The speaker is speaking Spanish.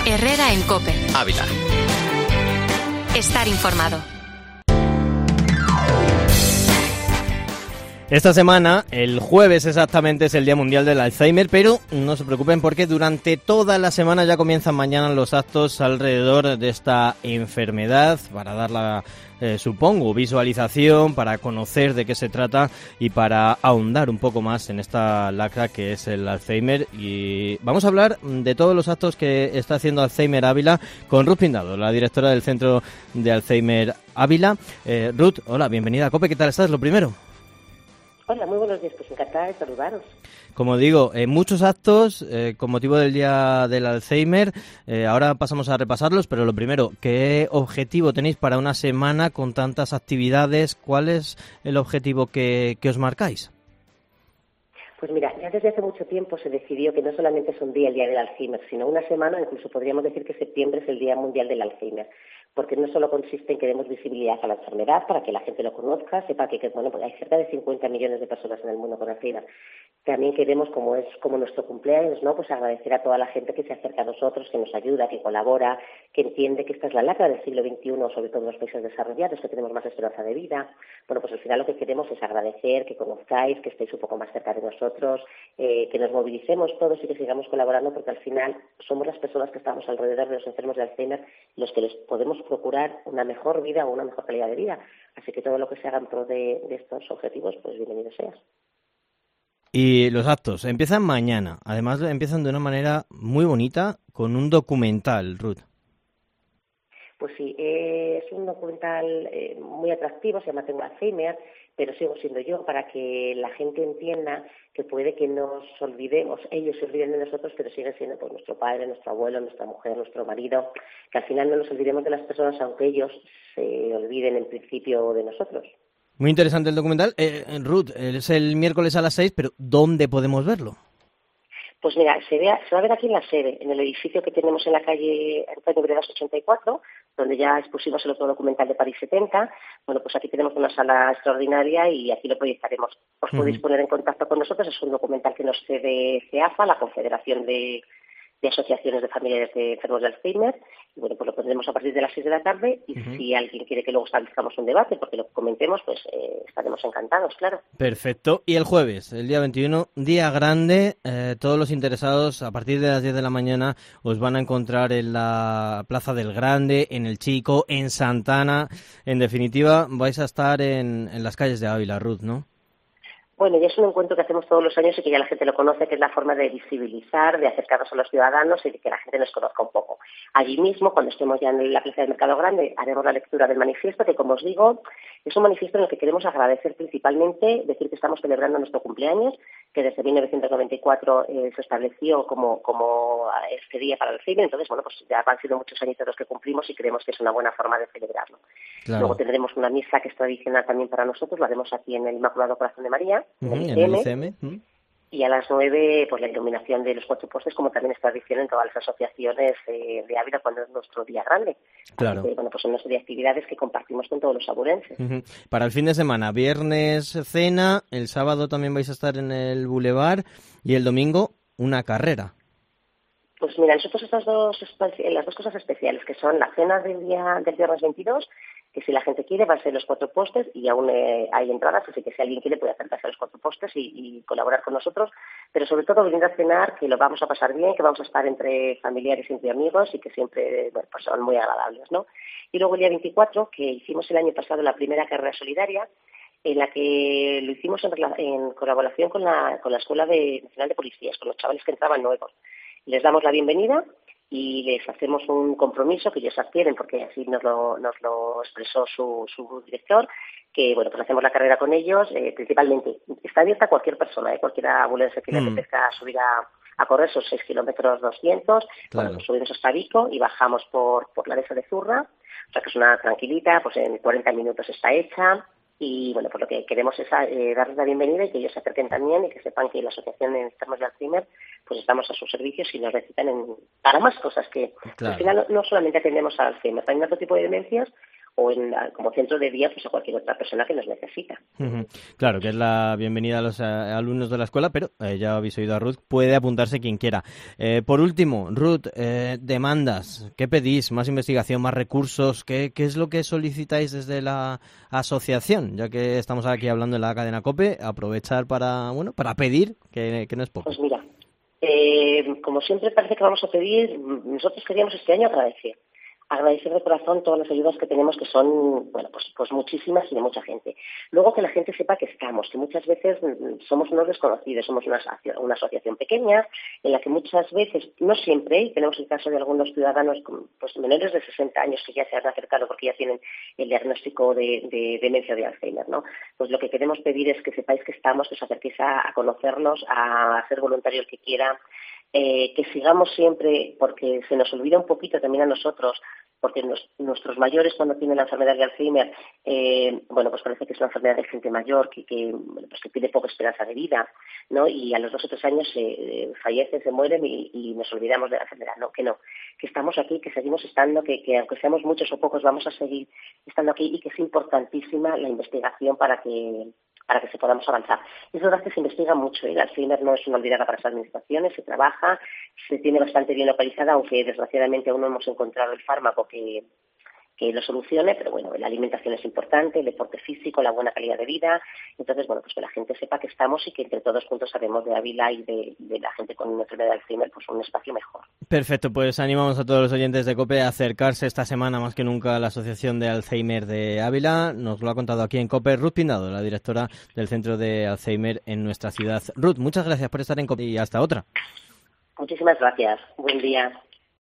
Herrera en COPE. Ávila. Estar informado. Esta semana, el jueves exactamente, es el Día Mundial del Alzheimer, pero no se preocupen porque durante toda la semana ya comienzan mañana los actos alrededor de esta enfermedad para dar la, supongo, visualización, para conocer de qué se trata y para ahondar un poco más en esta lacra que es el Alzheimer. Y vamos a hablar de todos los actos que está haciendo Alzheimer Ávila con Ruth Pindado, la directora del Centro de Alzheimer Ávila. Ruth, hola, bienvenida a COPE, ¿qué tal estás? Lo primero. Hola, muy buenos días, pues encantada de saludaros. Como digo, muchos actos con motivo del Día del Alzheimer. Ahora pasamos a repasarlos, pero lo primero, ¿qué objetivo tenéis para una semana con tantas actividades? ¿Cuál es el objetivo que os marcáis? Pues mira, ya desde hace mucho tiempo se decidió que no solamente es un día el Día del Alzheimer, sino una semana, incluso podríamos decir que septiembre es el Día Mundial del Alzheimer, porque no solo consiste en que demos visibilidad a la enfermedad para que la gente lo conozca, sepa que bueno, pues hay cerca de 50 millones de personas en el mundo con Alzheimer. También queremos, como es como nuestro cumpleaños, ¿no? Pues agradecer a toda la gente que se acerca a nosotros, que nos ayuda, que colabora, que entiende que esta es la lacra del siglo XXI, sobre todo en los países desarrollados, que tenemos más esperanza de vida. Bueno, pues al final lo que queremos es agradecer, que conozcáis, que estéis un poco más cerca de nosotros, que nos movilicemos todos y que sigamos colaborando, porque al final somos las personas que estamos alrededor de los enfermos de Alzheimer los que les podemos procurar una mejor vida o una mejor calidad de vida. Así que todo lo que se haga en pro de estos objetivos, pues bienvenido seas. Y los actos empiezan mañana. Además, empiezan de una manera muy bonita con un documental, Ruth. Pues sí, es un documental muy atractivo, se llama Tengo Alzheimer, pero sigo siendo yo, para que la gente entienda que puede que nos olvidemos, ellos se olviden de nosotros, pero siguen siendo pues nuestro padre, nuestro abuelo, nuestra mujer, nuestro marido, que al final no nos olvidemos de las personas, aunque ellos se olviden en principio de nosotros. Muy interesante el documental. Ruth, es el miércoles a las 6, pero ¿dónde podemos verlo? Pues mira, se va a ver aquí en la sede, en el edificio que tenemos en la calle Antonio Bredas 84, donde ya expusimos el otro documental de París 70. Bueno, pues aquí tenemos una sala extraordinaria y aquí lo proyectaremos. Os podéis poner en contacto con nosotros, es un documental que nos cede CEAFA, la Confederación de Asociaciones de Familiares de Enfermos de Alzheimer, y bueno, pues lo pondremos a partir de las 6 de la tarde, y si alguien quiere que luego establezcamos un debate, porque lo comentemos, pues estaremos encantados, claro. Perfecto. Y el jueves, el día 21, día grande, todos los interesados a partir de las 10 de la mañana os van a encontrar en la Plaza del Grande, en El Chico, en Santana. En definitiva, vais a estar en las calles de Ávila, Ruth, ¿no? Bueno, ya es un encuentro que hacemos todos los años y que ya la gente lo conoce, que es la forma de visibilizar, de acercarnos a los ciudadanos y de que la gente nos conozca un poco. Allí mismo, cuando estemos ya en la Plaza del Mercado Grande, haremos la lectura del manifiesto, que como os digo, es un manifiesto en el que queremos agradecer principalmente, decir que estamos celebrando nuestro cumpleaños, que desde 1994 se estableció como este día para el Alzheimer. Entonces, bueno, pues ya han sido muchos añitos los que cumplimos y creemos que es una buena forma de celebrarlo. Claro. Luego tendremos una misa que es tradicional también para nosotros, lo haremos aquí en el Inmaculado Corazón de María, en el ICM. Y a las 9, pues la iluminación de los 4 postes, como también es tradición en todas las asociaciones de Ávila cuando es nuestro día grande. Claro. Así que, bueno, pues son una serie de actividades que compartimos con todos los aburenses. Para el fin de semana, viernes cena, el sábado también vais a estar en el Boulevard y el domingo una carrera. Pues mira, nosotros las dos cosas especiales, que son la cena del viernes 22, que si la gente quiere va a ser los 4 postes y aún hay entradas, así que si alguien quiere puede acercarse a los 4 postes y colaborar con nosotros, pero sobre todo venir a cenar, que lo vamos a pasar bien, que vamos a estar entre familiares y entre amigos y que siempre pues son muy agradables, ¿no? Y luego el día 24, que hicimos el año pasado la primera carrera solidaria, en la que lo hicimos en colaboración con la Escuela Nacional de Policías, con los chavales que entraban nuevos. Les damos la bienvenida y les hacemos un compromiso que ellos adquieren, porque así nos lo expresó su director, que bueno, pues hacemos la carrera con ellos, principalmente. Está abierta a cualquier persona, cualquiera abuelense que le apetezca subir a correr esos 6 kilómetros 200, claro. Bueno, pues subimos hasta Vico y bajamos por la dehesa de Zurra, o sea que es una tranquilita, pues en 40 minutos está hecha. Y bueno, pues lo que queremos es darles la bienvenida y que ellos se acerquen también y que sepan que la Asociación de Enfermos de Alzheimer pues estamos a sus servicios y nos necesitan para más cosas, que claro. Al final no solamente atendemos al Alzheimer, también otro tipo de demencias o como centro de día pues a cualquier otra persona que nos necesita. Claro, que es la bienvenida a los alumnos de la escuela, pero ya habéis oído a Ruth, puede apuntarse quien quiera. Por último, Ruth, demandas, ¿qué pedís? ¿Más investigación, más recursos? ¿Qué es lo que solicitáis desde la asociación? Ya que estamos aquí hablando en la cadena COPE, aprovechar para pedir, que no es poco. Pues mira, como siempre parece que vamos a pedir, nosotros queríamos este año agradecer de corazón todas las ayudas que tenemos, que son, bueno, pues muchísimas y de mucha gente. Luego que la gente sepa que estamos, que muchas veces somos unos desconocidos, somos una asociación pequeña en la que muchas veces, no siempre, y tenemos el caso de algunos ciudadanos pues menores de 60 años que ya se han acercado porque ya tienen el diagnóstico de demencia de Alzheimer, ¿no? Pues lo que queremos pedir es que sepáis que estamos, que os acerquéis a conocernos, a ser voluntario el que quiera, que sigamos siempre, porque se nos olvida un poquito también a nosotros, porque nuestros mayores cuando tienen la enfermedad de Alzheimer, pues parece que es una enfermedad de gente mayor que tiene poca esperanza de vida, ¿no? Y a los 2 o 3 años fallecen, se mueren y nos olvidamos de la enfermedad. No, que estamos aquí, que seguimos estando, que aunque seamos muchos o pocos vamos a seguir estando aquí y que es importantísima la investigación para que se podamos avanzar. Es verdad que se investiga mucho, el Alzheimer no es una olvidada para las administraciones, se trabaja, se tiene bastante bien localizada, aunque desgraciadamente aún no hemos encontrado el fármaco que lo solucione, pero bueno, la alimentación es importante, el deporte físico, la buena calidad de vida. Entonces, bueno, pues que la gente sepa que estamos y que entre todos juntos haremos de Ávila y de la gente con enfermedad de Alzheimer pues un espacio mejor. Perfecto, pues animamos a todos los oyentes de COPE a acercarse esta semana más que nunca a la Asociación de Alzheimer de Ávila. Nos lo ha contado aquí en COPE Ruth Pindado, la directora del Centro de Alzheimer en nuestra ciudad. Ruth, muchas gracias por estar en COPE y hasta otra. Muchísimas gracias. Buen día.